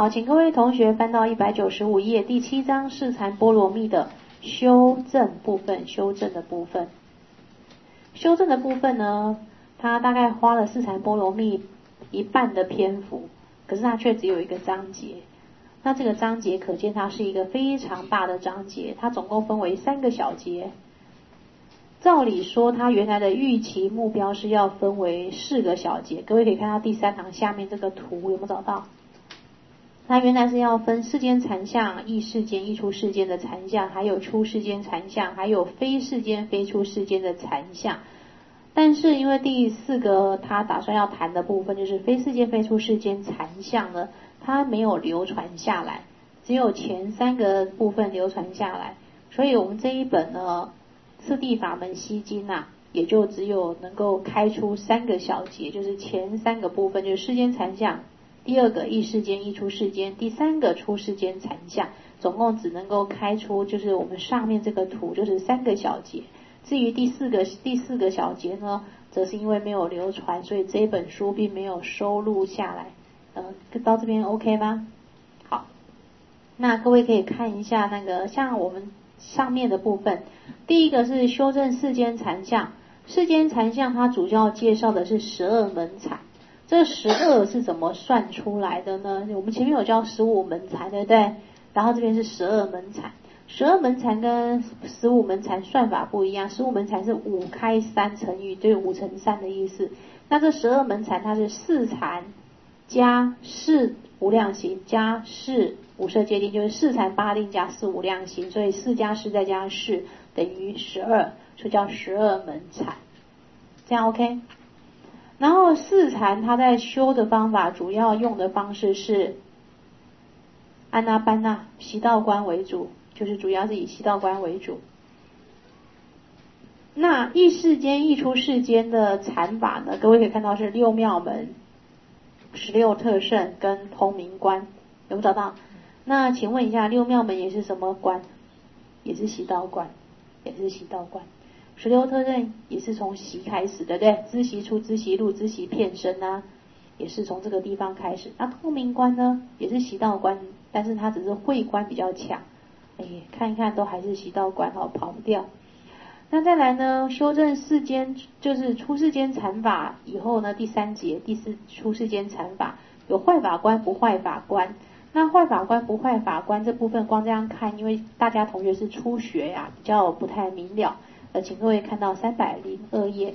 好，请各位同学翻到195页第7章四禅波罗蜜的修正部分。修正的部分呢，它大概花了四禅波罗蜜一半的篇幅，可是它却只有一个章节。那这个章节可见它是一个非常大的章节，它总共分为3个小节。照理说它原来的预期目标是要分为4个小节，各位可以看到第3行下面这个图有没有找到？它原来是要分世间禅相、异世间、异出世间的禅相，还有出世间禅相，还有非世间、非出世间的禅相。但是因为第4个他打算要谈的部分就是非世间、非出世间禅相呢，它没有流传下来，只有前3个部分流传下来，所以我们这一本呢次第法门析经啊，也就只有能够开出3个小节，就是前3个部分就是世间禅相，第2个异世间、异出世间，第3个出世间禅相，总共只能够开出就是我们上面这个图就是3个小节。至于第四个小节呢，则是因为没有流传，所以这本书并没有收录下来。到这边 OK 吗？好，那各位可以看一下那个像我们上面的部分，第一个是修正世间禅相。世间禅相它主要介绍的是12门禅。这12是怎么算出来的呢？我们前面有教15门禅，对不对？然后这边是12门禅。12门禅跟15门禅算法不一样，15门禅是5开3乘以，就是5乘3的意思。那这12门禅它是4禅加4无量行加4无色界定，就是4禅8令加4无量行，所以4加4再加4等于12，所以叫12门禅。这样 OK？ 然后4禅它在修的方法主要用的方式是安那班那习道观为主，就是主要是以习道观为主。那异世间、异出世间的禅法呢，各位可以看到是6妙门、16特胜跟通明观，有没有找到？那请问一下，6妙门也是什么观？也是习道观，也是习道观。16特胜也是从习开始，对不对？知习出、知习入、知习片身啊，也是从这个地方开始。那通明观呢，也是习道观，但是它只是慧观比较强。看一看都还是习道观，跑不掉。那再来呢，修正世间就是出世间禅法以后呢，第3节第4出世间禅法有坏法观、不坏法观。那坏法观、不坏法观这部分光这样看，因为大家同学是初学呀，比较不太明了。请各位看到302页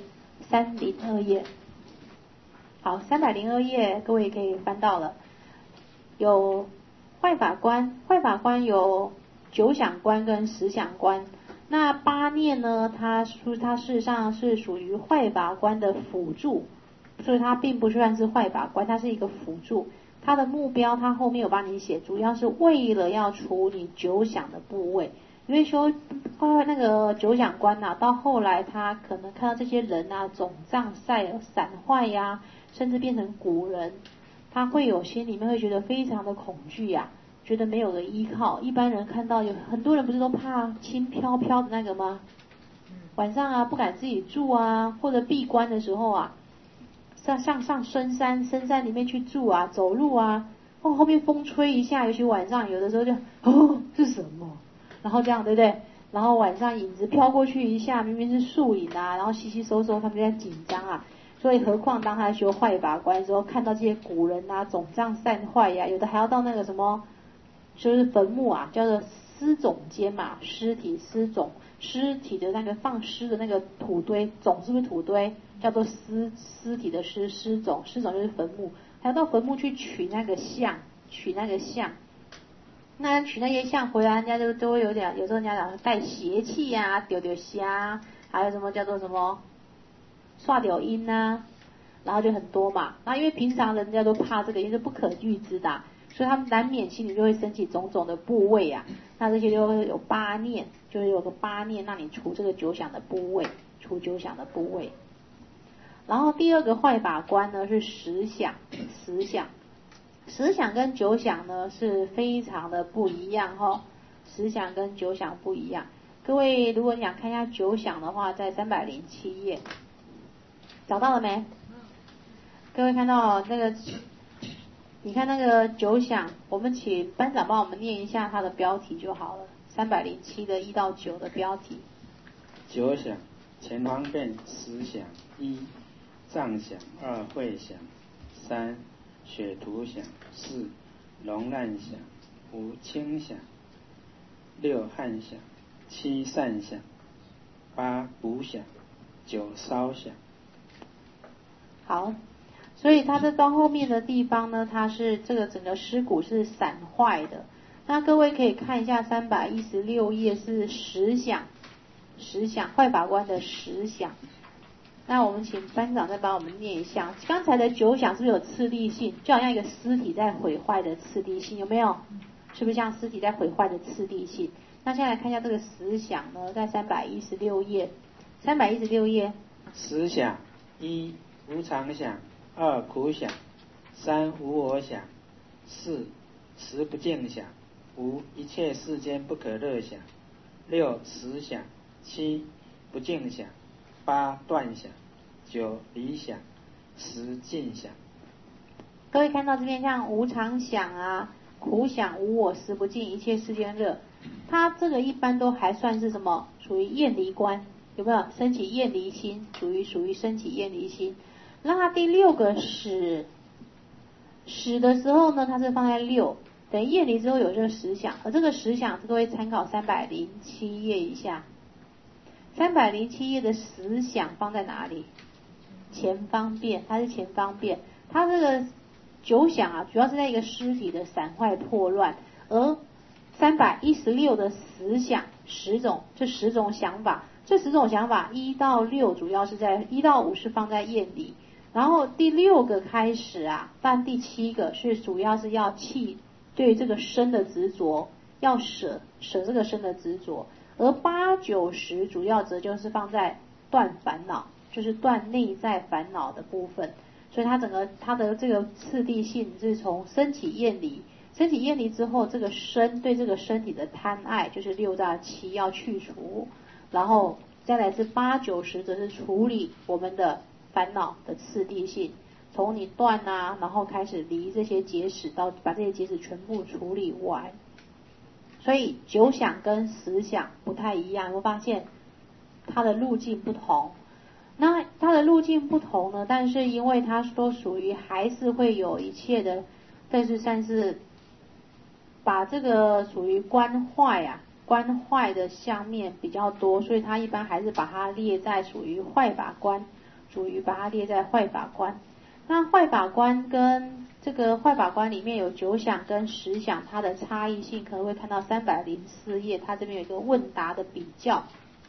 ，302页。好，302页各位可以翻到了。有坏法观，坏法观有9想观跟10想观。那8念呢，它事实上是属于坏法观的辅助，所以它并不算是坏法观，它是一个辅助。它的目标它后面有帮你写，主要是为了要处理9想的部位。因为修那个9想观啊，到后来他可能看到这些人啊肿胀散坏呀，甚至变成古人，他会有心里面会觉得非常的恐惧呀，觉得没有个依靠。一般人看到有很多人不是都怕轻飘飘的那个吗？晚上啊不敢自己住啊，或者闭关的时候啊，上深山里面去住啊，走路啊，后面风吹一下，尤其晚上有的时候就是什么？然后这样对不对？然后晚上影子飘过去一下，明明是树影啊，然后稀稀收收，他们就在紧张啊。所以何况当他修坏法观的时候，看到这些古人啊肿胀散坏呀，有的还要到那个什么，就是坟墓啊，叫做尸冢间嘛，尸体的那个放尸的那个土堆，冢是不是土堆？叫做尸体的尸冢就是坟墓，还要到坟墓去取那个像。那取那些像回来，人家都会有时候人家讲带邪气呀，丢虾，还有什么叫做什么刷掉阴啊，然后就很多嘛。那因为平常人家都怕这个，因为是不可预知的，所以他们难免心里就会升起种种的部位啊。那这些就会有8念，就是有个8念让你除这个9想的部位，除9想的部位。然后第2个坏法观呢是10想。10想跟9想呢是非常的不一样10想跟9想不一样。各位如果你想看一下9想的话，在307页，找到了没？各位看到那个你看那个九响，我们请班长帮我们念一下它的标题就好了。307的1到9的标题。 九响，前方便十响：1藏响，2会响，3雪图响，4龙难响，5清响，6汉响，7善响，8补响，9烧响。 好，所以它这到后面的地方呢，它是这个整个诗鼓是散坏的。那各位可以看一下316页是十响，坏法官的十响。那我们请班长再帮我们念一下，刚才的九响是不是有次第性，就好像一个尸体在毁坏的次第性，有没有？是不是像尸体在毁坏的次第性？那现在来看一下这个十响呢，在316页，316页。 十响：1无常响，2苦响，3无我响，4时不净响，5一切世间不可乐响，6实响，7不净响，8断响，9离响，10尽响。 各位看到这边像无常响啊、苦响、无我、时不净、一切世间乐，它这个一般都还算是什么？属于厌离观，有没有？升起厌离心，属于升起厌离心。那它第6个始的时候呢，它是放在6，等于厌离之后有这个十响，而这个十响各位参考307页一下，307页的十响放在哪里？前方便，它是前方便。它这个九响啊，主要是在一个尸体的散坏破乱，而316的十响，10种，这10种想法，这10种想法1到6主要是在1到5是放在厌离，然后第6个开始啊，但第7个是主要是要弃对这个身的执着，要舍这个身的执着，而8、9、10主要则就是放在断烦恼，就是断内在烦恼的部分。所以它的这个次第性是从升起厌离之后，这个身对这个身体的贪爱就是6到7要去除，然后再来是8、9、10则是处理我们的烦恼的次第性，从你断啊，然后开始离这些结使，到把这些结使全部处理完。所以九响跟十响不太一样，有没有发现它的路径不同？那它的路径不同呢，但是因为它都属于还是会有一切的，但是算是把这个属于关坏的相面比较多，所以它一般还是把它列在属于坏法官，把它列在坏法官。那坏法官跟这个坏法官里面有九响跟十响，它的差异性可能会看到304页，它这边有一个问答的比较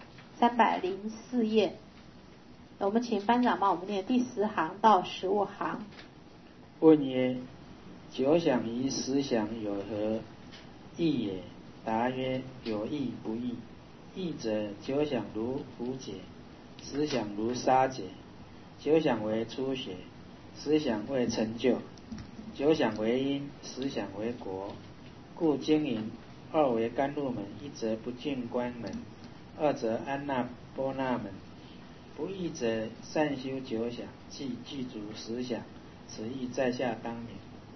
，304页。我们请班长帮我们念第10行到15行。 问曰：九响与十响有何异也？答曰：有异不异。异者，九响如符解，十响如杀解。九响为初学，十响为成就。九响为因，十响为果。故经营2为甘露门，一则不净观门，二则安那波那门。不异者，善修九响，即具足十响，此意在下当明。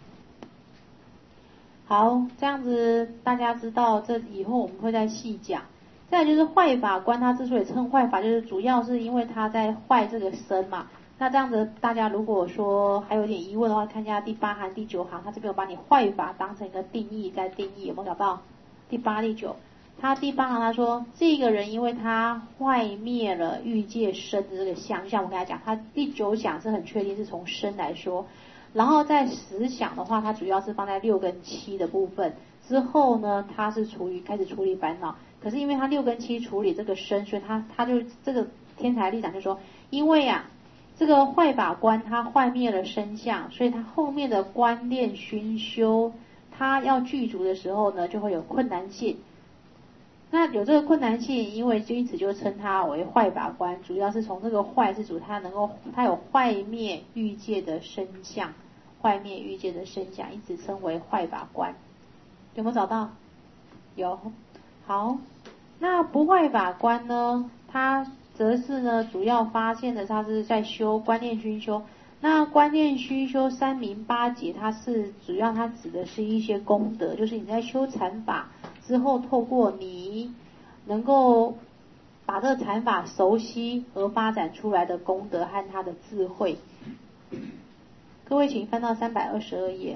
好，这样子大家知道，这以后我们会再细讲。再来就是坏法官，他之所以称坏法，就是主要是因为他在坏这个身嘛。那这样子大家如果说还有点疑问的话，看一下第8行、第9行，他这边有把你坏法当成一个定义在定义，有没有找到？第8、第9。他第8行他说，这个人因为他坏灭了欲界身的这个相，像我跟他讲，他第9响是很确定是从身来说，然后在10响的话，它主要是放在6跟7的部分。之后呢，他是开始处理烦恼，可是因为他6跟7处理这个身，所以他就这个天才力长就说，因为啊这个坏法官他坏灭了身相，所以他后面的观念熏修，他要具足的时候呢，就会有困难性。那有这个困难性，因此就称他为坏法官，主要是从这个坏是主他有坏灭欲界的身相，因此称为坏法官。有没有找到？有。好，那不坏法官呢，他则是呢主要发现的他是在修观念熏修， 那观念虚修三明八解，它主要指的是一些功德，就是你在修禅法之后，透过你能够把这个禅法熟悉而发展出来的功德和它的智慧。各位请翻到322页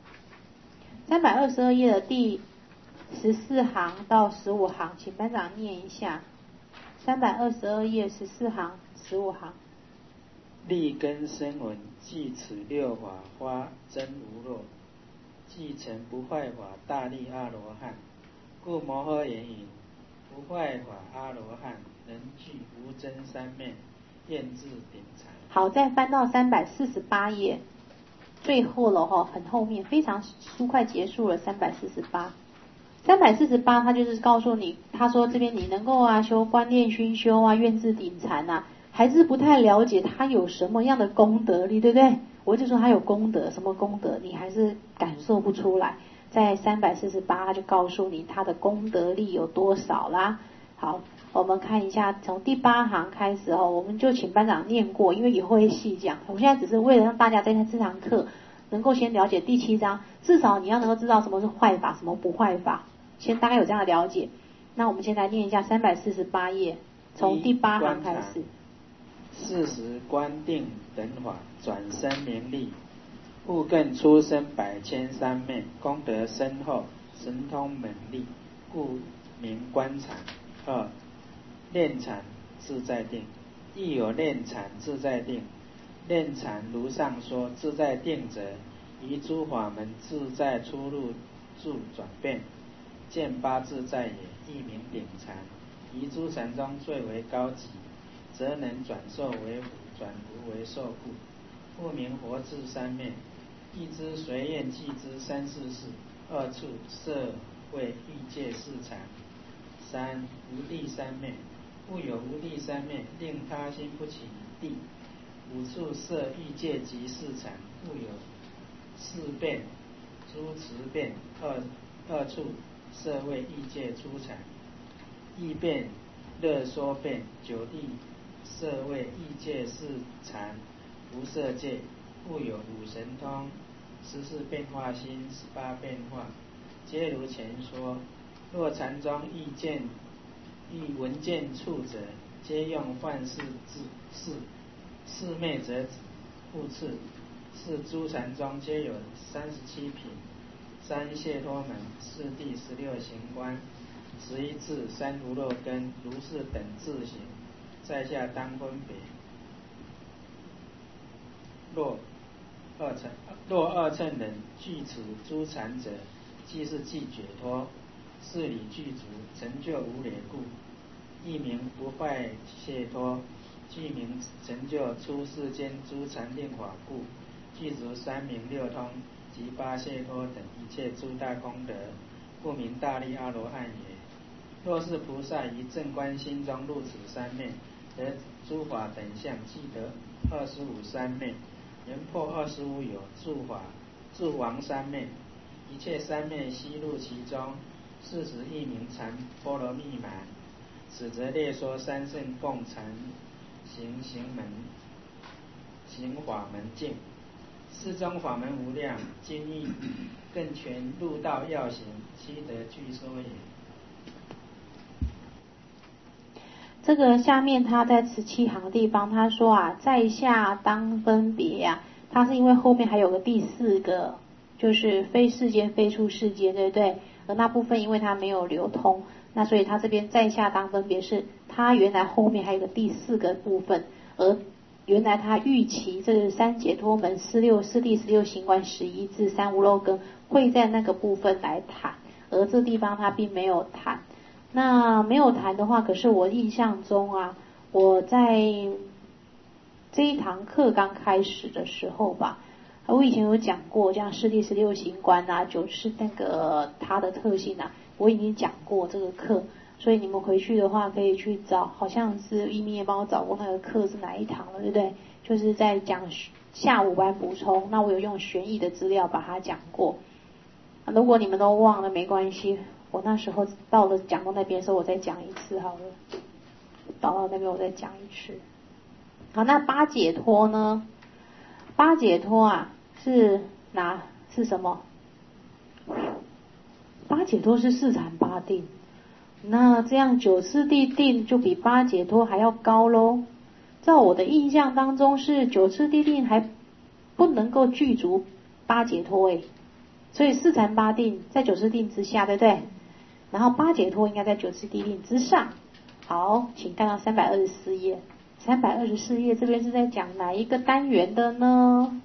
，322页的第14行到15行，请班长念一下。322页14行15行。 立根声闻，即此六法花真无漏，即成不坏法大利阿罗汉。故摩诃言云：不坏法阿罗汉，能具无真三昧，愿至顶禅。 好，再翻到348页，最后了哈，很后面，非常疏快结束了。348，他就是告诉你，他说这边你能够修观念熏修愿至顶禅还是不太了解他有什么样的功德力，对不对？我就说他有功德，什么功德你还是感受不出来。在348他就告诉你他的功德力有多少啦。好，我们看一下从第8行开始我们就请班长念过，因为以后会细讲。我现在只是为了让大家在这堂课能够先了解第7章，至少你要能够知道什么是坏法，什么不坏法，先大概有这样的了解。那我们先来念一下348页，从第8行开始。 四时观定等法，转生名利，复更出生百千三昧，功德深厚，神通猛利，故名观禅。2. 练禅自在定，亦有练禅自在定。练禅如上说，自在定者，于诸法门自在出入住转变，见八自在也，亦名顶禅。于诸禅中最为高级，则能转受为福，转福为受故，故名活智三昧。一知随愿即知三世事，二处色味欲界四禅。3. 无地三昧，故有无地三昧，令他心不起于地。5处色欲界及四禅，故有四变诸持变。二处色味欲界出禅，异变乐说变。9地色味欲界四禅，无色界，故有五神通、14变化心、18变化，皆如前说。若禅中欲闻见处者，皆用幻视字四昧者止，复次。是诸禅中皆有37品，3解脱门，4地16行观，11智，3无漏根，如是等自行，在下当分别。若二乘人具此诸禅者，即是即解脱，事理具足，成就无累故，亦名不坏解脱。具名成就出世间诸禅定法故，具足三明六通及八解脱等一切诸大功德，故名大利阿罗汉也。若是菩萨于正观心中入此三昧，得诸法等相，即得25三昧。人破25有住王三昧，一切三昧悉入其中，是时亦名禅波罗蜜满。此则列说三圣共禅行法门径，四中法门无量，今亦更全入道要行，悉得具说也。 这个下面他在17行的地方，他说在下当分别他是因为后面还有个第4个，就是非世间非出世间，对不对？而那部分因为它没有流通，那所以他这边在下当分别是他原来后面还有个第4个部分，而原来他预期这个3解脱门、四地16行观、11智、3无漏根会在那个部分来谈，而这地方他并没有谈。那没有谈的话，可是我印象中我在这一堂课刚开始的时候吧，我以前有讲过，像四地16行观就是那个它的特性我已经讲过这个课，所以你们回去的话可以去找，好像是一鸣也帮我找过那个课是哪一堂了，对不对？就是在讲下午班补充，那我有用玄义的资料把它讲过。如果你们都忘了没关系，我那时候到了讲到那边的时候我再讲一次好了，到那边我再讲一次。好，那八解脱呢？ 八解脱啊是什么？八解脱是四禅八定，那这样九次第定就比八解脱还要高咯。照我的印象当中是九次第定还不能够具足八解脱所以四禅八定在九次定之下，对不对？然后八解脱应该在九次第定之上。好，请看到324页。324页这边是在讲哪一个单元的呢？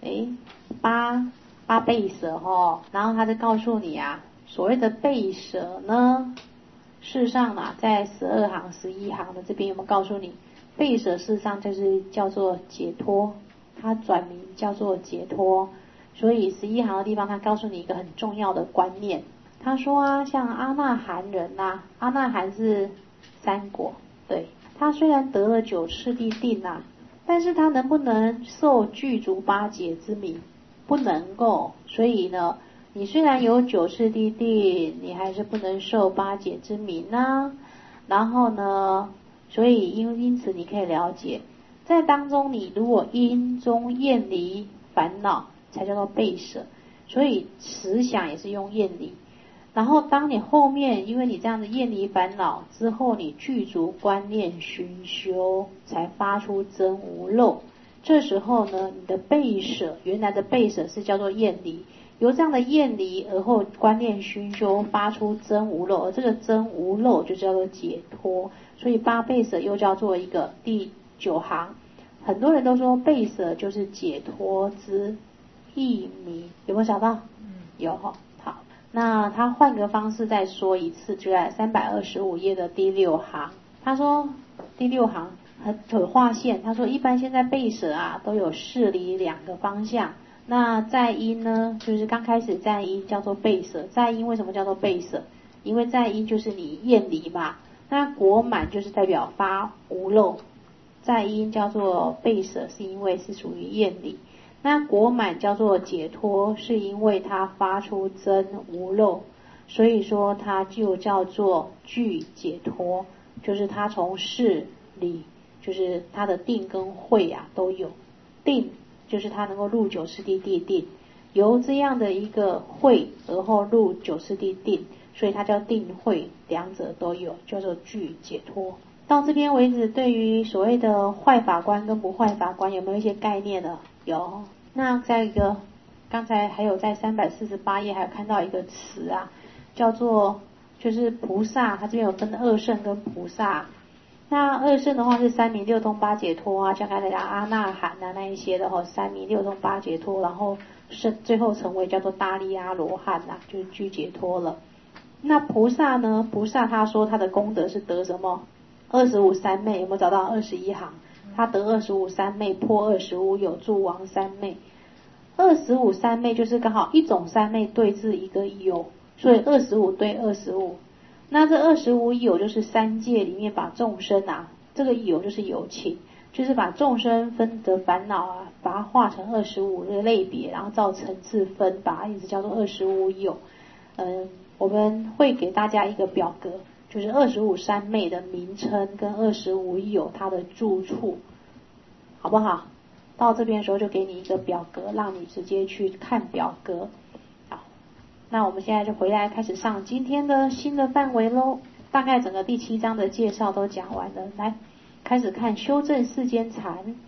八倍舍然后他就告诉你啊，所谓的倍舍呢，事实上啊，在12行、11行的这边有没有告诉你，倍舍事实上就是叫做解脱，它转名叫做解脱。所以11行的地方，他告诉你一个很重要的观念。他说啊，像阿那含人阿那含是三果，对，他虽然得了九次第定但是他能不能受具足八解之名？不能够。所以呢，你虽然有九次第定，你还是不能受八解之名然后呢，所以因此你可以了解，在当中你如果因中厌离烦恼，才叫做倍舍。所以实想也是用厌离。然后当你后面因为你这样的厌离烦恼之后，你具足观念熏修，才发出真无漏。这时候呢，你的倍舍，原来的倍舍是叫做厌离，由这样的厌离而后观念熏修发出真无漏，而这个真无漏就叫做解脱。所以八倍舍又叫做一个第9行。很多人都说倍舍就是解脱之义名，有没有想到？有好，那他换个方式再说一次，就在325页的第6行。他说第6行很划线，他说一般现在倍舍都有事理2个方向。那在因呢，就是刚开始在因叫做倍舍。在因为什么叫做倍舍？因为在因就是你厌离嘛。那果满就是代表发无漏，在因叫做倍舍，是因为是属于厌离。那果满叫做解脱，是因为它发出真无漏，所以说它就叫做具解脱，就是它从事理，就是它的定跟慧都有。定就是它能够入九次第定，由这样的一个慧而后入九次第定，所以它叫定慧，两者都有，叫做具解脱。到这边为止，对于所谓的坏法官跟不坏法官有没有一些概念呢？有。那再一个，刚才还有在348页还有看到一个词叫做就是菩萨，它这边有分二圣跟菩萨。那二圣的话是三明六通八解脱像刚才讲阿那含那一些的三明六通八解脱，然后最后成为叫做大利阿罗汉就是具解脱了。那菩萨呢？菩萨他说他的功德是得什么？25三昧，有没有找到21行？他得25三昧，破25有，住王三昧。25三昧就是刚好一种三昧对治一个有，所以25对25。那这25有就是三界里面把众生这个有就是有情，就是把众生分的烦恼把它化成25个类别，然后照层次分，把它一直叫做25有。我们会给大家一个表格，就是25三昧的名称跟25有它的住处，好不好？到这边的时候就给你一个表格，让你直接去看表格。好，那我们现在就回来开始上今天的新的范围咯。大概整个第7章的介绍都讲完了，来开始看修正世间禅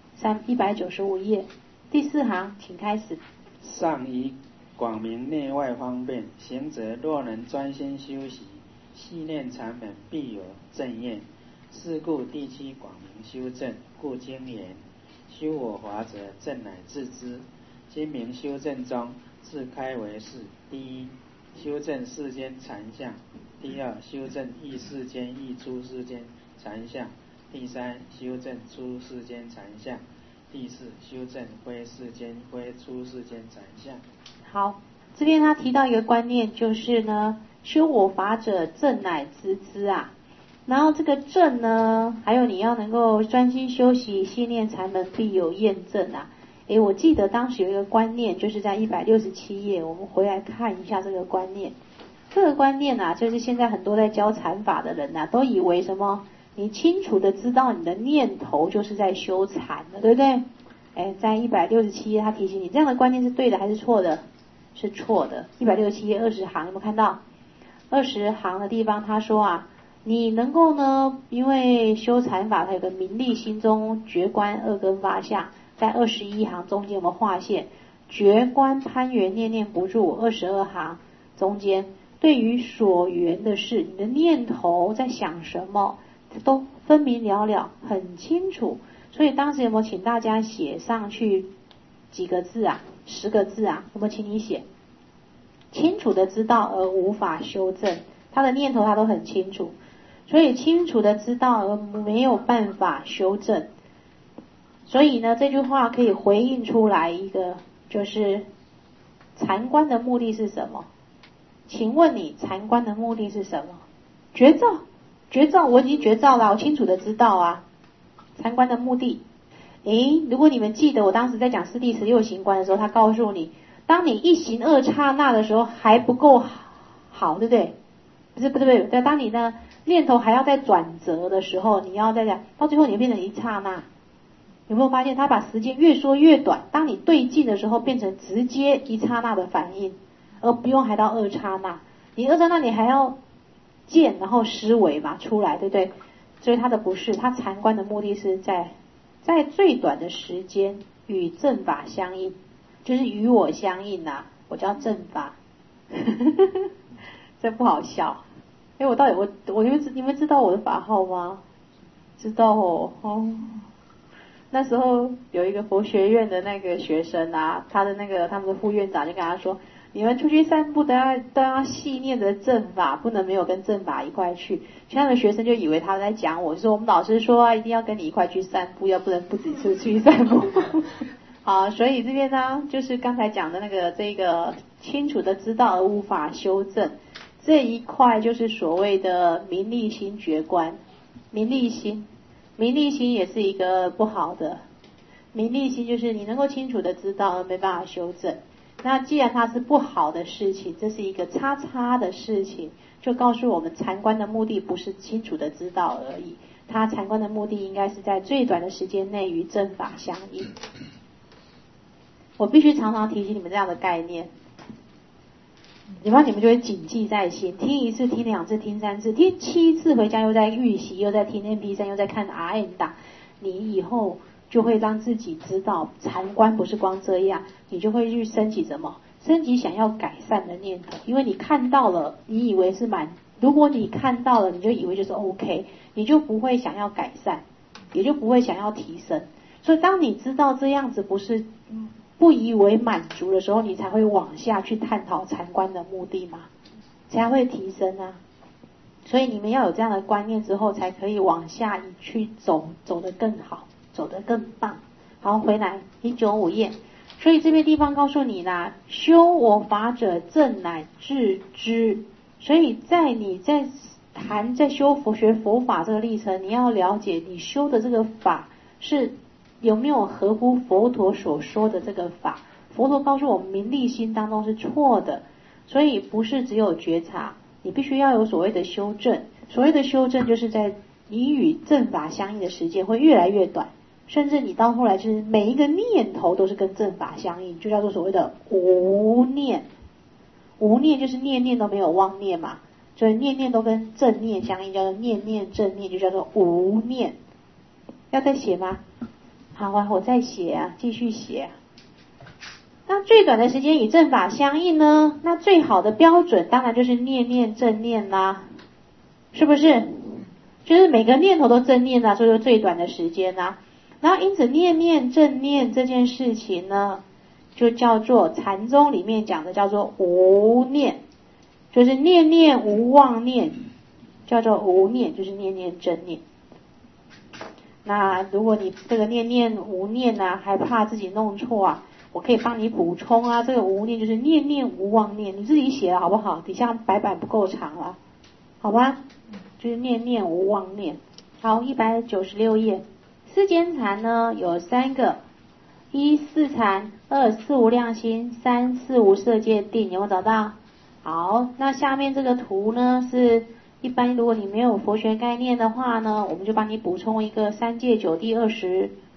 ，195页第4行，请开始。 上以广明内外方便，行者若能专心修习，细念禅门必有正验。是故第7广明修正，故经言修我法者，正乃自知。今明修正中，自开为4：第一，修正世间禅相；第二，修正异世间、异出世间禅相；第三，修正出世间禅相；第四，修正非世间、非出世间禅相。 好，这边他提到一个观念，就是呢，修我法者，正乃自知然后这个正呢，还有你要能够专心修习，细念禅门必有验证我记得当时有一个观念，就是在167页，我们回来看一下这个观念。这个观念就是现在很多在教禅法的人都以为什么？你清楚的知道你的念头就是在修禅了，对不对？ 在167页他提醒你，这样的观念是对的还是错的？是错的。167页20行，有没有看到？20行的地方他说啊，你能够呢，因为修禅法它有个名利心中觉观二根发相，在21行中间我们划线，觉观攀缘念念不住。22行中间，对于所缘的事，你的念头在想什么，都分明了了，很清楚。所以当时有没有请大家写上去几个字啊？10个字啊？有没有请你写？清楚的知道而无法修正，他的念头他都很清楚，所以清楚的知道而没有办法修正。所以呢，这句话可以回应出来一个，就是禅观的目的是什么？请问你禅观的目的是什么？觉照，觉照，我已经觉照了，我清楚的知道啊。禅观的目的，如果你们记得我当时在讲四谛16行观的时候，他告诉你，当你一行二刹那的时候还不够好，对不对？不对，当你的念头还要再转折的时候，你要再讲，到最后你变成一刹那。有没有发现他把时间越说越短？当你对境的时候，变成直接一刹那的反应，而不用还到二刹那。你二刹那你还要见，然后思维嘛出来，对不对？所以他的不是，他禅观的目的是在最短的时间与正法相应，就是与我相应啊，我叫正法。这不好笑。我到底你们知道我的法号吗？知道哦。那时候有一个佛学院的那个学生啊，他们的副院长就跟他说，你们出去散步都要细念着正法，不能没有跟正法一块去。其他的学生就以为他在讲我，说我们老师说一定要跟你一块去散步，要不能不只是去散步。好，所以这边呢，就是刚才讲的这个清楚的知道而无法修正这一块，就是所谓的名利心觉观。名利心也是一个不好的，名利心就是你能够清楚的知道而没办法修正。那既然它是不好的事情，这是一个叉叉的事情，就告诉我们禅观的目的不是清楚的知道而已，它禅观的目的应该是在最短的时间内与正法相应。我必须常常提醒你们这样的概念，你们就会谨记在心，听1次，听2次，听3次，听7次，回家又在预习，又在听 MP3，又在看 RM 档，你以后就会让自己知道禅观不是光这样，你就会去升起什么？升起想要改善的念头，因为你看到了，你以为是如果你看到了，你就以为就是 OK， 你就不会想要改善，也就不会想要提升。所以当你知道这样子不以为满足的时候，你才会往下去探讨禅观的目的嘛，才会提升啊。所以你们要有这样的观念之后，才可以往下去走得更好，走得更棒。好，回来195页。所以这边地方告诉你啦，修我法者正乃至知。所以你在修学佛法这个历程，你要了解你修的这个法是有没有合乎佛陀所说的这个法。佛陀告诉我们，名利心当中是错的，所以不是只有觉察，你必须要有所谓的修正。所谓的修正，就是在你与正法相应的时间会越来越短，甚至你到后来就是每一个念头都是跟正法相应，就叫做所谓的无念。无念就是念念都没有妄念嘛，所以念念都跟正念相应，叫做念念正念，就叫做无念。要再写吗？好啊，我再写啊，继续写啊。那最短的时间与正法相应呢？那最好的标准当然就是念念正念啦，是不是？就是每个念头都正念啦，所以说最短的时间啦。然后因此念念正念这件事情呢，就叫做禅宗里面讲的叫做无念，就是念念无妄念，叫做无念，就是念念正念。那如果你这个念念无念啊，还怕自己弄错啊，我可以帮你补充啊，这个无念就是念念无妄念，你自己写了好不好？底下白板不够长了，好吧？就是念念无妄念。好，196页。世间禅呢有3个：1四禅，2四无量心，3四无色界定。有没有找到？好，那下面这个图呢是一般如果你没有佛学概念的话呢，我们就帮你补充一个3界9地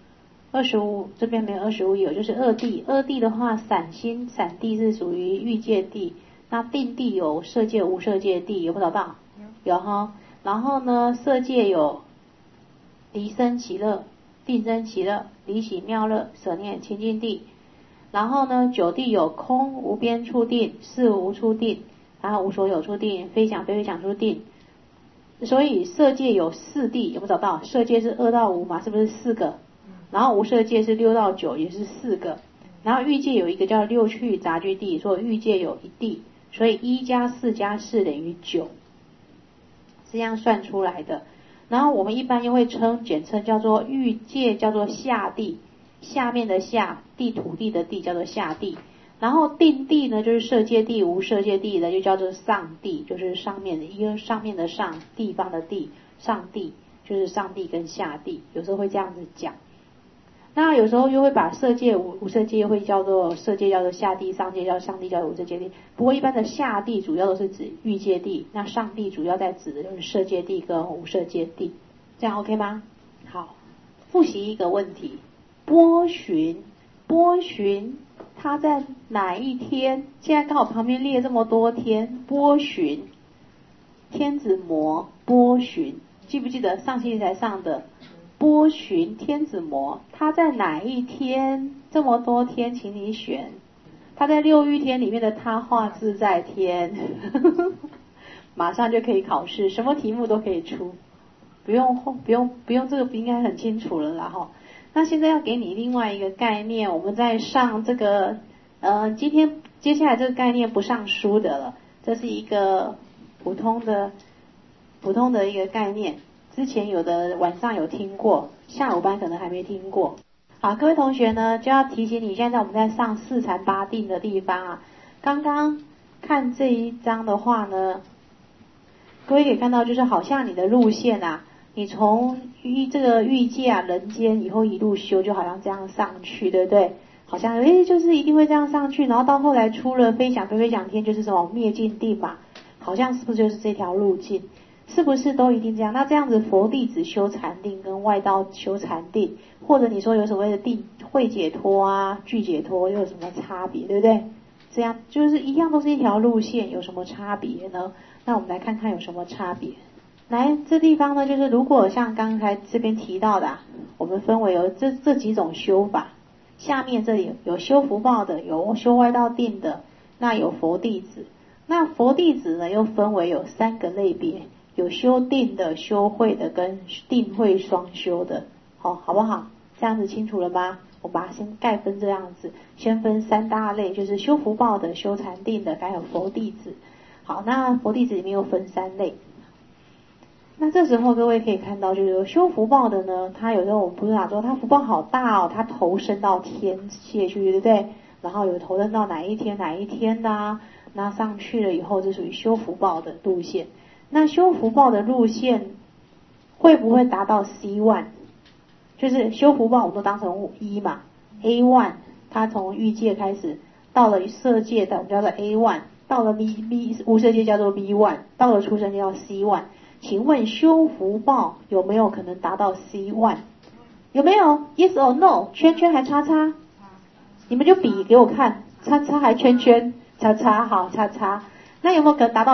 25这边没有25有，就是二谛。二谛的话，散心散谛是属于欲界谛，那定谛有色界无色界谛，有没有找到？有哈。然后呢，色界有离生其乐、定生其乐、离喜妙乐、舍念清净谛。然后呢，九谛有空无边处定、事无处定，然后无所有处定、非想非非想处定。所以色界有四谛，有没有找到？色界是2到5嘛，是不是4个？然后无色界是6到9，也是4个。然后欲界有一个叫六趣杂居谛，所以欲界有一谛，所以1加4加4等于9，是这样算出来的。然后我们一般又会简称叫做欲界，叫做下谛，下面的下，地土地的地叫做下谛。然后定谛呢，就是色界谛、无色界谛的，就叫做上谛，就是上面的一个上面的上，地方的地，上谛就是上谛跟下谛，有时候会这样子讲。那有时候又会把色界、无色界会叫做色界，叫做下谛，上界叫上谛，叫做无色界谛。不过一般的下谛主要都是指欲界谛，那上谛主要在指的就是色界谛跟无色界谛，这样 OK 吗？好，复习一个问题，波旬它在哪一天？现在刚好旁边列这么多天，波旬天子模波旬，记不记得上星期才上的波旬天子模，它在哪一天？这么多天，请你选。它在六欲天里面的他化自在天，马上就可以考试，什么题目都可以出，不用这个应该很清楚了啦哈。那现在要给你另外一个概念，我们在上这个接下来这个概念不上书的了，这是一个普通的一个概念，之前有的晚上有听过，下午班可能还没听过。好，各位同学呢，就要提醒你，现在我们在上四禅八定的地方啊，刚刚看这一章的话呢，各位可以看到，就是好像你的路线啊，你从这个欲界啊人间以后一路修，就好像这样上去，对不对？好像就是一定会这样上去，然后到后来出了非想非非想天，就是什么灭尽定嘛，好像是不是就是这条路径？是不是都一定这样？那这样子佛弟子修禅定跟外道修禅定，或者你说有所谓的定会解脱啊、具解脱，又有什么差别，对不对？这样就是一样都是一条路线，有什么差别呢？那我们来看看有什么差别。来，这地方呢，就是如果像刚才这边提到的我们分为有这几种修法。下面这里有修福报的，有修外道定的，那有佛弟子。那佛弟子呢，又分为有3个类别，有修定的、修慧的跟定慧双修的，好不好？这样子清楚了吗？我把它先概分这样子，先分3大类，就是修福报的、修禅定的，还有佛弟子。好，那佛弟子里面又分3类。那这时候各位可以看到，就是修福报的呢，他有时候我们不是讲说他福报好大哦，他投身到天界去，对不对？然后有投身到哪一天的啊，那上去了以后，这属于修福报的路线。那修福报的路线会不会达到 C1？ 就是修福报我们都当成1嘛 ，A1 他从欲界开始，到了色界的我们叫做 A1， 到了 B 无色界叫做 B1， 到了出生界叫 C1。请问修福报有没有可能达到 C1？ 有没有 ？Yes or no？ 圈圈还叉叉？你们就比给我看，叉叉还圈圈，叉叉好叉叉。那有没有可能达到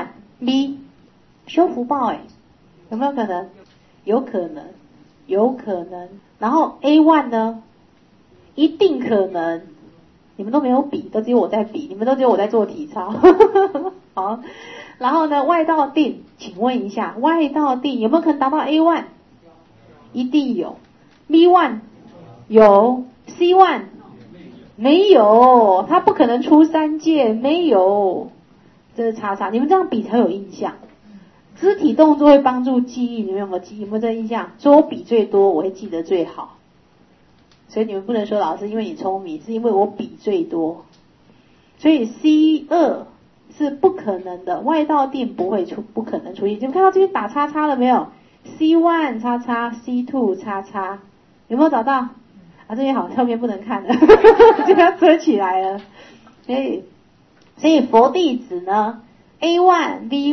B1？B 修福报有没有可能？有可能。然后 A1 呢？一定可能。你们都没有比，都只有我在比，你们都只有我在做体操。好。然后呢，外道定，请问一下，外道定有没有可能达到 A1？ 一定有。B1 有 ，C1 没有，他不可能出3界，没有。这是叉叉，你们这样比才有印象。肢体动作会帮助记忆，你们有没有这个印象？所以我比最多，我会记得最好。所以你们不能说老师因为你聪明，是因为我比最多。所以 C2是不可能的，外道定不可能出现。你们看到这边打叉叉了没有 ？C1 叉叉 ，C2 叉叉，有没有找到？啊，这边好，后面不能看了，这边遮起来了。所以佛弟子呢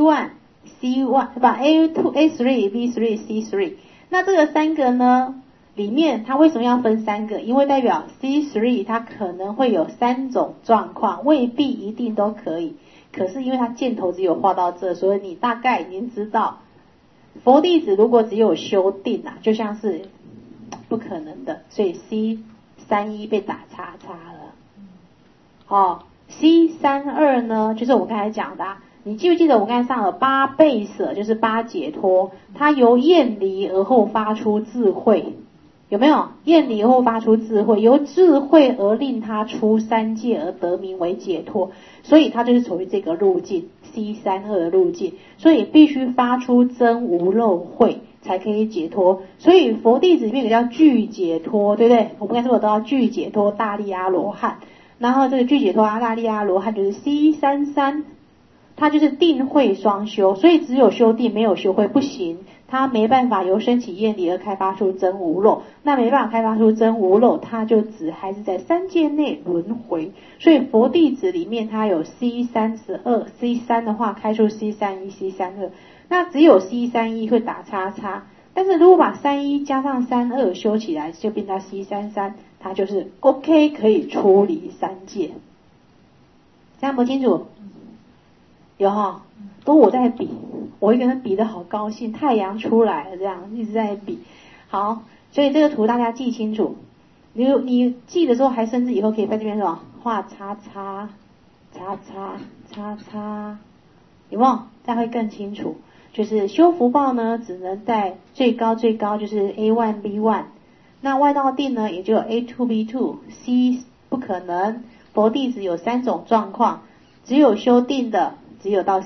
，A1、B1、C1 对吧 ？A2、A3、B3、C3。那这个3个呢， 里面它为什么要分3个？因为代表 C3 它可能会有3种状况，未必一定都可以。可是因为它箭头只有画到这，所以你大概已经知道，佛弟子如果只有修定啊，就像是不可能的，所以 C31被打叉叉了。C32呢，就是我刚才讲的你记不记得我刚才上了8倍舍，就是8解脱，它由厌离而后发出智慧，有没有？厌离而后发出智慧，由智慧而令它出三界而得名为解脱，所以它就是属于这个路径 C32的路径，所以必须发出真无漏慧才可以解脱。所以佛弟子里面有个叫具解脱，对不对？我们刚才说都要具解脱大利阿罗汉，然后这个具解脱大利阿罗汉就是 C33，它就是定慧双修，所以只有修定没有修慧不行，它没办法由升起厌离而开发出真无漏，那没办法开发出真无漏，它就只还是在三界内轮回。所以佛弟子里面它有 C32， C3 的话开出 C31 C32， 那只有 C31 会打叉叉，但是如果把31加上32修起来就变成 C33， 它就是 OK 可以出离三界。这样不清楚？有哈，都我在比，我一个人比得好高兴，太阳出来了，这样一直在比。好，所以这个图大家记清楚。你记的时候，还甚至以后可以在这边说画叉叉叉叉叉叉，有没有？这样会更清楚。就是修福报呢，只能在最高就是 A1 B1， 那外道定呢，也就 A2 B2 C 不可能。佛弟子有3种状况，只有修定的。只有到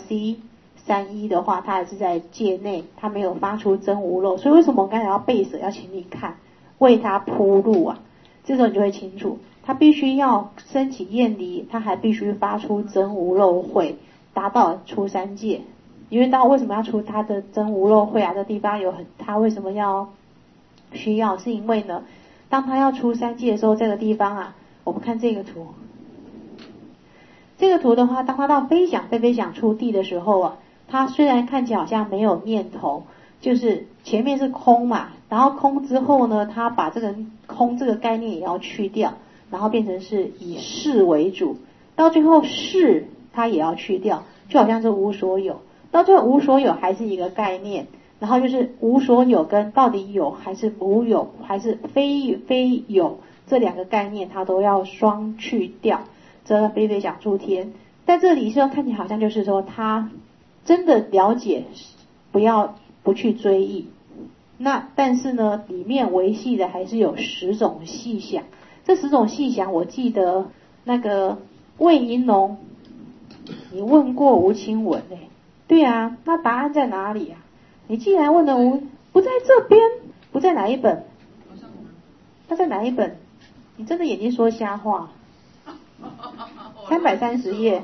C31的话，它还是在界内，它没有发出真无漏。所以为什么我刚才要背舍，要请你看，为它铺路啊？这时候你就会清楚，它必须要升起厌离，它还必须发出真无漏慧，达到出三界。因为为什么要出它的真无漏慧啊？这地方它为什么要需要？是因为呢，当它要出三界的时候，这个地方啊，我们看这个图。这个图的话，当它到飞翔出地的时候啊，它虽然看起来好像没有念头，就是前面是空嘛，然后空之后呢，它把这个空这个概念也要去掉，然后变成是以事为主，到最后事它也要去掉，就好像是无所有，到最后无所有还是一个概念，然后就是无所有跟到底有还是无有还是非有这2个概念，它都要双去掉。这飞翔出天，在这里是看起来好像就是说他真的了解，不去追忆。那但是呢，里面维系的还是有10种细想。这10种细想，我记得那个魏银龙，你问过吴清文对啊，那答案在哪里啊？你既然问了不在这边，不在哪一本？那在哪一本？你真的眼睛说瞎话。330页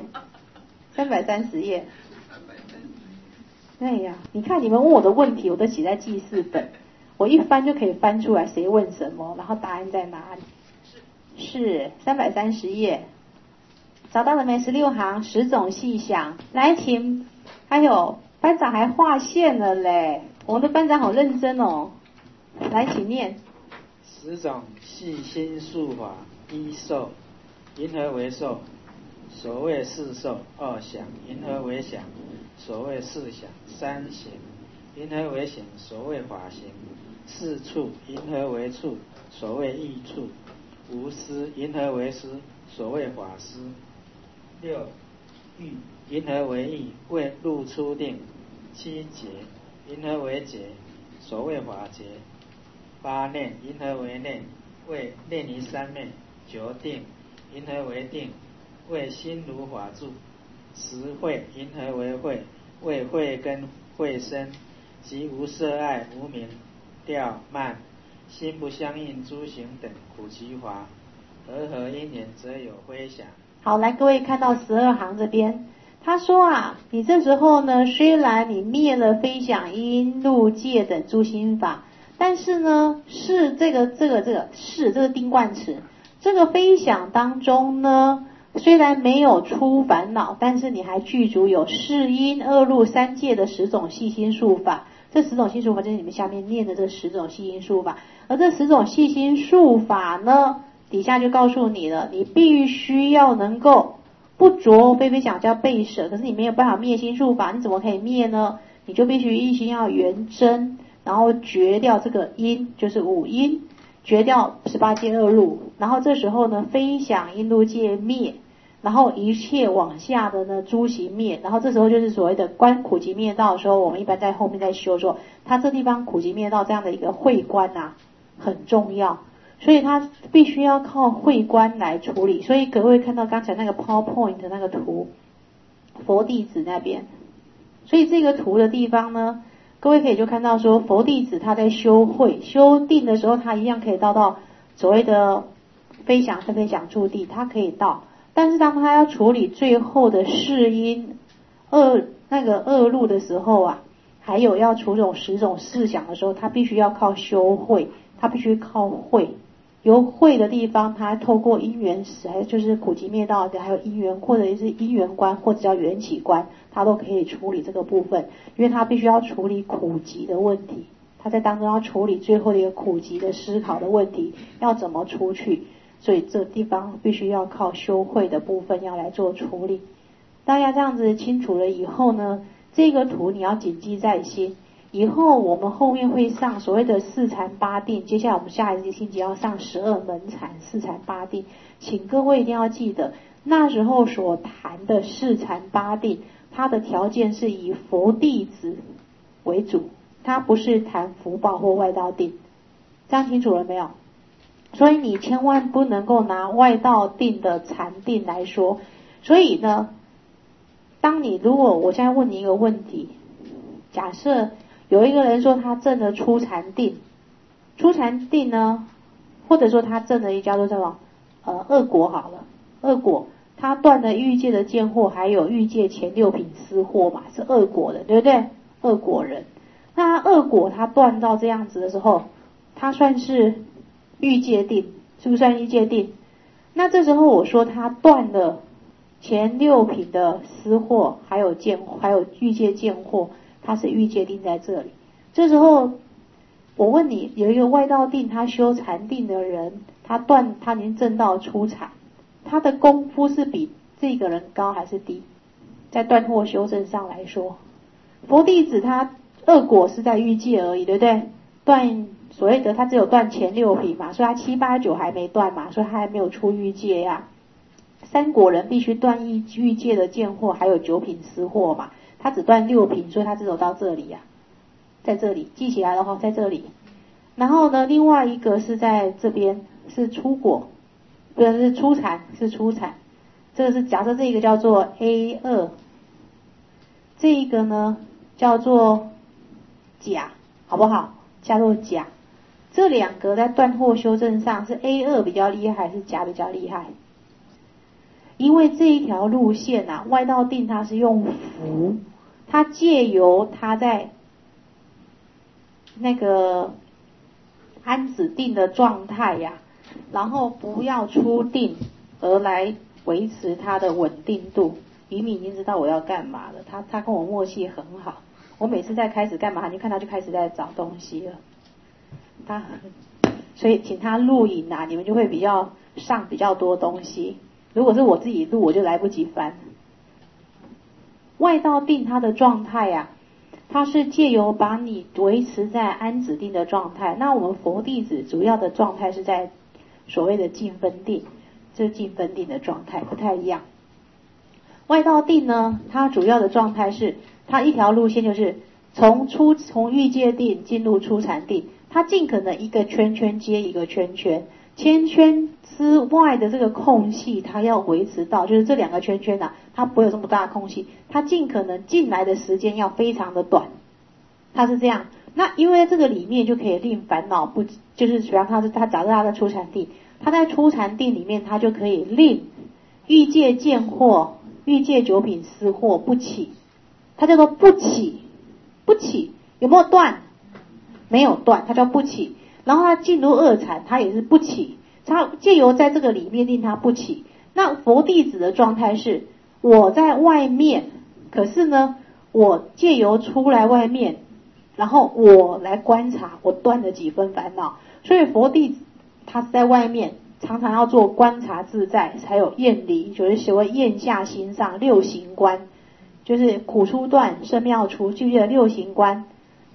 ，330页。哎呀，你看你们问我的问题，我都写在记事本，我一翻就可以翻出来谁问什么，然后答案在哪里。是330页，找到了没？16行10种细想。来，请，还有班长还划线了嘞，我们的班长好认真哦。来，请念。 10种细心术法：一受，云何为受？所谓4受；2想，云何为想？所谓4想；3行，云何为行？所谓法行；4处，云何为处？所谓意处；5思，云何为思？所谓法思；6欲，云何为意？为入出定；7结，云何为结？所谓法结；8念，云何为念？为念离三昧；9定，云何为定？为心如法住。10慧，云何为慧？为慧根慧生，即无色爱、无明、调慢、心不相应诸行等苦集华，和因缘则有辉响。 好，来各位看到12行这边，他说啊，你这时候呢，虽然你灭了非想因入界等诸心法，但是呢，是这个定冠词，这个非想当中呢，虽然没有出烦恼，但是你还具足有世因恶入三界的10种细心术法。 这10种细心术法就是你们下面念的这10种细心术法。而这10种细心术法呢，底下就告诉你了，你必须要能够不着非非想叫背舍，可是你没有办法灭心术法，你怎么可以灭呢？你就必须一心要圆真，然后绝掉这个因，就是五因，绝掉18界恶路，然后这时候呢，非想因路界灭，然后一切往下的呢诸行灭，然后这时候就是所谓的观苦集灭道的时候，我们一般在后面在修说，它这地方苦集灭道这样的一个慧观啊很重要，所以它必须要靠慧观来处理。所以各位看到刚才那个 PowerPoint 那个图，佛弟子那边，所以这个图的地方呢，各位可以就看到说，佛弟子他在修慧修定的时候，他一样可以到所谓的非想非非想处地，他可以到。但是当他要处理最后的世因那个恶路的时候啊，还有要处理10种事想的时候，他必须要靠修慧，他必须靠慧。由慧的地方，他透过因缘识，还有就是苦集灭道的，还有因缘或者是因缘观，或者叫缘起观，他都可以处理这个部分，因为他必须要处理苦集的问题，他在当中要处理最后的一个苦集的思考的问题，要怎么出去。所以这地方必须要靠修慧的部分要来做处理。大家这样子清楚了以后呢，这个图你要谨记在心。以后我们后面会上所谓的4禅8定，接下来我们下一个星期要上12门禅4禅8定，请各位一定要记得，那时候所谈的4禅8定，它的条件是以佛弟子为主，它不是谈福报或外道定，这样清楚了没有？所以你千万不能够拿外道定的禅定来说。所以呢，如果我现在问你一个问题，假设有一个人说他证了初禅定，初禅定呢，或者说他证了一叫做什么恶果好了，恶果他断了欲界的见惑，还有欲界前6品思惑嘛，是恶果的，对不对？恶果人，那恶果他断到这样子的时候，他算是欲界定，是不是算欲界定？那这时候我说他断了前6品的思惑，还有欲界见惑，他是欲界定在这里。这时候我问你，有一个外道定，他修禅定的人，他已经证到初禅，他的功夫是比这个人高还是低？在断惑修正上来说，佛弟子他恶果是在欲界而已，对不对？断所谓的他只有断前6品嘛，所以他7、8、9还没断嘛，所以他还没有出欲界呀。三果人必须断欲界的见惑，还有9品思惑嘛，他只断6品，所以他只走到这里呀，在这里记起来了哈，在这里。然后呢，另外一个是在这边是出果，不是初禅，是初禅。这个是假设这个叫做 A2， 这一个呢叫做甲，好不好？叫做甲。这2个在断惑修正上是 A2 比较厉害，还是甲比较厉害？因为这一条路线啊，外道定它是用福，它借由它在那个安止定的状态呀，然后不要出定，而来维持它的稳定度。渔民已经知道我要干嘛了，他跟我默契很好，我每次在开始干嘛，你看他就开始在找东西了。所以请他录影啊，你们就会比较多东西。如果是我自己录，我就来不及翻。外道定它的状态啊，它是借由把你维持在安止定的状态。那我们佛弟子主要的状态是在所谓的净分定，这是净分定的状态，不太一样。外道定呢，它主要的状态是，它一条路线就是从欲界定进入初禅定，它尽可能一个圈圈接一个圈圈，圈圈之外的这个空隙，它要维持到，就是这2个圈圈啊，它不会有这么大的空隙，它尽可能进来的时间要非常的短，它是这样。那因为这个里面就可以令烦恼不，就是比方他假设他在初禅定，他在初禅定里面，他就可以令欲界见惑、欲界9品思惑不起，它叫做不起，不起有没有断？没有断，它叫不起。然后他进入2禅，他也是不起，他借由在这个里面令他不起。那佛弟子的状态是，我在外面，可是呢，我借由出来外面， 然后我来观察我断了几分烦恼。所以佛弟子他在外面常常要做观察自在，还有厌离，就是所谓厌下心上六行观，就是苦出断，胜妙出，记不记得六行观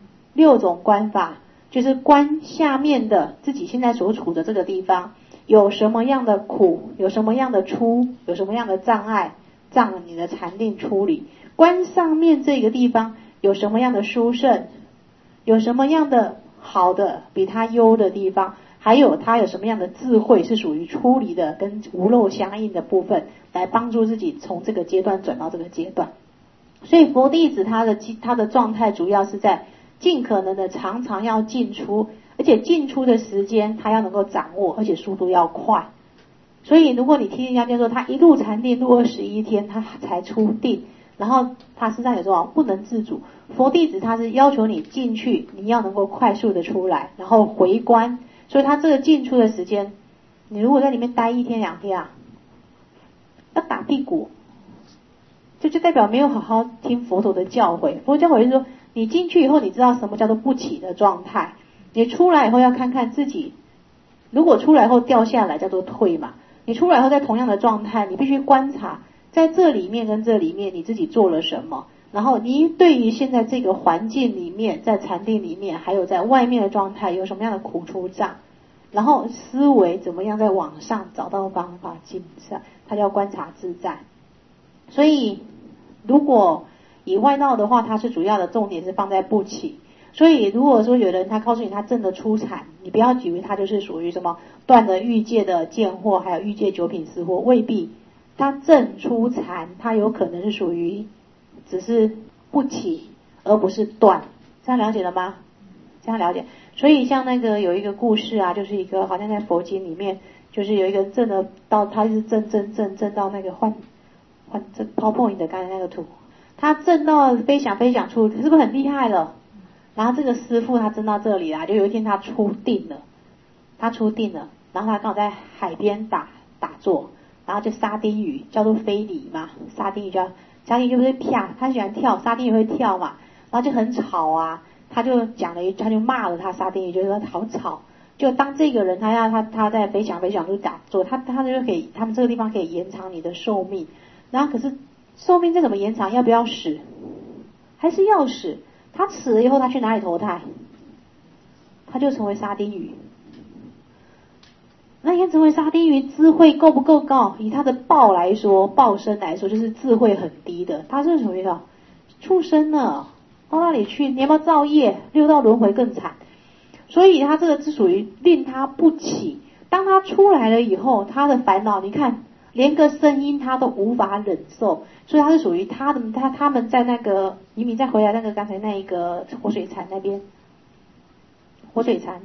，6种观法，就是观下面的自己现在所处的这个地方有什么样的苦，有什么样的出，有什么样的障碍，让你的禅定处理。观上面这个地方有什么样的殊胜，有什么样的好的比它优的地方，还有它有什么样的智慧是属于出离的跟无漏相应的部分，来帮助自己从这个阶段转到这个阶段。所以佛弟子他的状态主要是在尽可能的常常要进出，而且进出的时间他要能够掌握，而且速度要快。所以如果你听人家就说他一路禅定录21天他才出定，然后他身上有时候不能自主，佛弟子他是要求你进去你要能够快速的出来，然后回观。所以他这个进出的时间，你如果在里面待1天2天啊，要打屁股，就代表没有好好听佛陀的教诲。佛教诲是说，你进去以后你知道什么叫做不起的状态，你出来以后要看看自己，如果出来后掉下来叫做退嘛，你出来后在同样的状态，你必须观察在这里面跟这里面你自己做了什么，然后你对于现在这个环境里面，在禅定里面还有在外面的状态有什么样的苦出障，然后思维怎么样在往上找到方法进上，它叫观察自在。所以如果以外道的话，它是主要的重点是放在不起。所以如果说有人他告诉你他证的出禅，你不要以为他就是属于什么断了欲界的见惑，还有欲界九品四惑，未必。他证出禅，他有可能是属于只是不起而不是断，这样了解了吗？这样了解。所以像那个有一个故事啊，就是一个好像在佛经里面，就是有一个人证的到，他是证到那个换这 PowerPoint 的刚才那个图，他证到飞翔出，是不是很厉害了？然后这个师父他证到这里啦，就有一天他出定了，然后他刚好在海边打坐，然后就沙丁鱼叫做非礼嘛，沙丁鱼就会跳，他喜欢跳，沙丁鱼会跳嘛，然后就很吵啊，他就骂了他沙丁鱼，就说好吵。就当这个人他在飞翔就打坐，他就可以，他们这个地方可以延长你的寿命。然后可是寿命这怎么延长？要不要死？还是要死？他死了以后他去哪里投胎？他就成为沙丁鱼。那要成为沙丁鱼，智慧够不够高？以他的报身来说，就是智慧很低的。他是属于什么？畜生呢？到那里去？你要不要造业？6道轮回更惨。所以他这个是属于令他不起。当他出来了以后，他的烦恼，你看连个声音他都无法忍受，所以他是属于他们在那个移民再回来那个刚才那一个活水禅那边，活水禅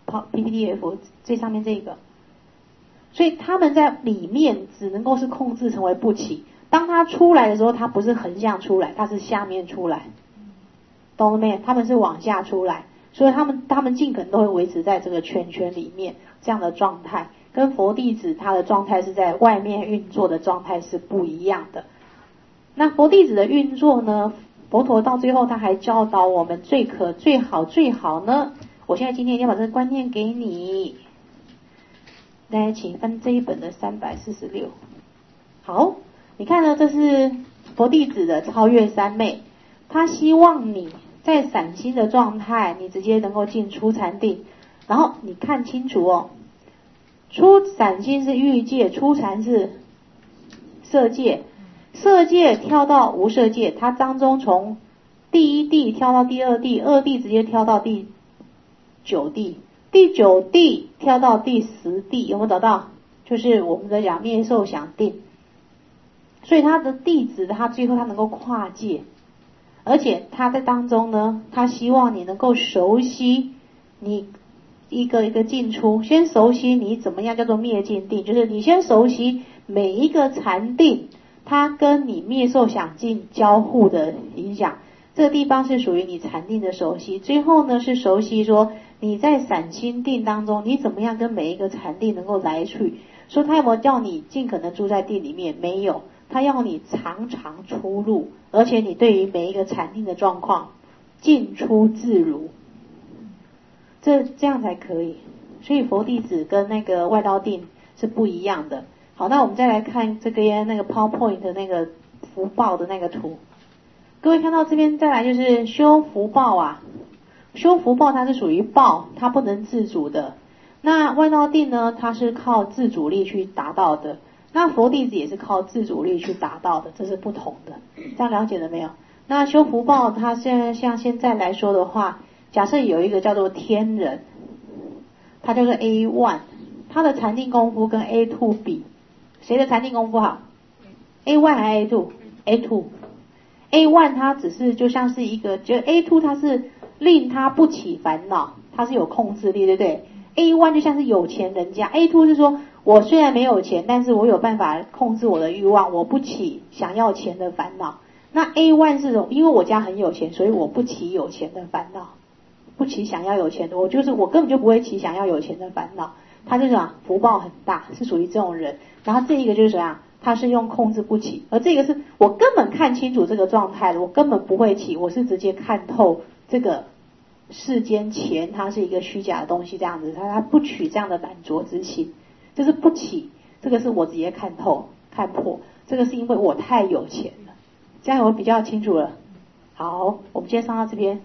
PPDF 最上面这个，所以他们在里面只能够是控制成为不起。当他出来的时候，他不是横向出来，他是下面出来，懂了没？他们是往下出来，所以他们尽可能都会维持在这个圈里面这样的状态，跟佛弟子他的状态是在外面运作的状态是不一样的。那佛弟子的运作呢，佛陀到最后他还教导我们最好呢，我现在今天一定要把这个观念给你。来，请翻这一本的346。好，你看呢，这是佛弟子的超越三昧，他希望你在散心的状态，你直接能够进出禅定。然后你看清楚哦，出散心是欲界，出禅是色界。色界跳到无色界，它当中从第1地跳到第2地，2地直接跳到第9地，第9地跳到第10地，有没有找到？就是我们的讲灭受想定。所以他的弟子，他最后他能够跨界，而且他在当中呢，他希望你能够熟悉你一个一个进出，先熟悉你怎么样叫做灭尽定，就是你先熟悉每一个禅定它跟你灭受想境交互的影响，这个地方是属于你禅定的熟悉。最后呢是熟悉说你在散心定当中你怎么样跟每一个禅定能够来去。说他有没有叫你尽可能住在定里面？没有，他要你常常出入，而且你对于每一个禅定的状况进出自如，这样才可以。所以佛弟子跟那个外道定是不一样的。好，那我们再来看这个那个 PowerPoint 的那个福报的那个图。各位看到这边，再来就是修福报啊，修福报它是属于报，它不能自主的。那外道定呢，它是靠自主力去达到的。那佛弟子也是靠自主力去达到的，这是不同的。这样了解了没有？那修福报，它像现在来说的话，假设有一个叫做天人，他就是 A1， 他的禅定功夫跟 A2 比，谁的禅定功夫好？ A1 还是 A2？A1 它只是就像是一个，就 A2 它是令他不起烦恼，它是有控制力，对不对？ A1 就像是有钱人家， A2 是说我虽然没有钱，但是我有办法控制我的欲望，我不起想要钱的烦恼。那 A1 是因为我家很有钱，所以我不起有钱的烦恼，不起想要有钱的，我根本就不会起想要有钱的烦恼。他就是福报很大，是属于这种人。然后这一个就是他是用控制不起，而这个是我根本看清楚这个状态了，我根本不会起，我是直接看透这个世间钱它是一个虚假的东西，这样子他不取这样的懒惰之心，就是不起，这个是我直接看透看破，这个是因为我太有钱了。这样我比较清楚了。好，我们今天上到这边。